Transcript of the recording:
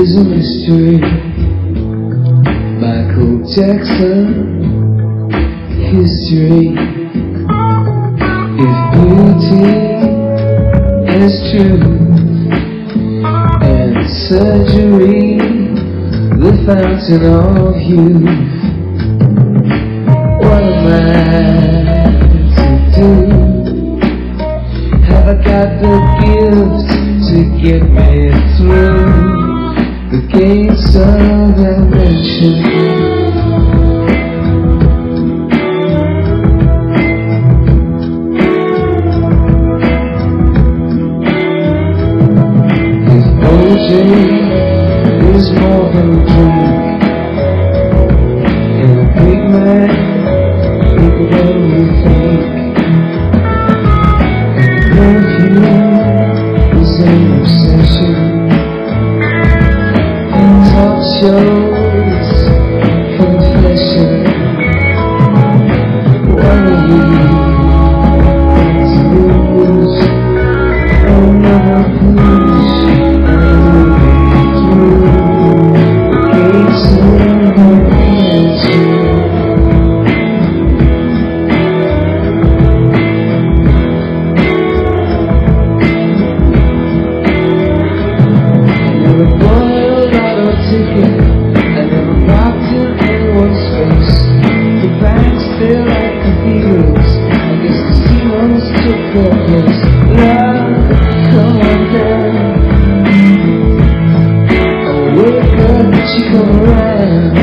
is a mystery. Michael Jackson history. If beauty is true and surgery the fountain of youth, what am I to do? Have I got the gift to get me through the gates of dimension? Is more than a drink, and a big man, people don't think. Perfume is an obsession, and talk shows confession. What are you to lose? Oh, never push. I never rocked in anyone's face. The banks, they're like cathedrals. I guess casinos took their place. Love, come on down. I wake up, but you come around.